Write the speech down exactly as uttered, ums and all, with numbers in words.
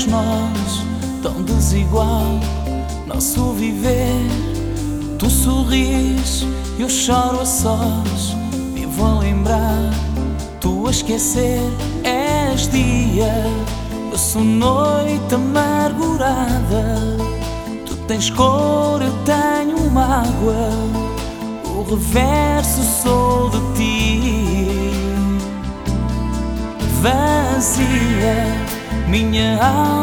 nós tão desigual, nosso viver. Tu sorris, eu choro a sós, vivo a lembrar, tu a esquecer. És dia, eu sou noite amargurada. Tu tens cor, eu tenho mágoa, o reverso sou de ti. Vazia minha alma,